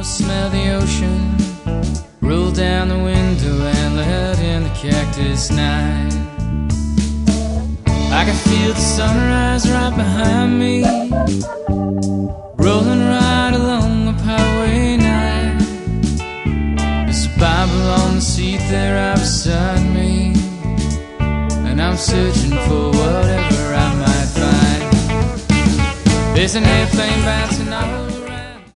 smell the ocean. Roll down the window and let in the cactus night. I can feel the sunrise right behind me, rolling right along the highway night. There's a Bible on the seat there right beside me, and I'm searching for whatever I might find. There's an airplane bouncing off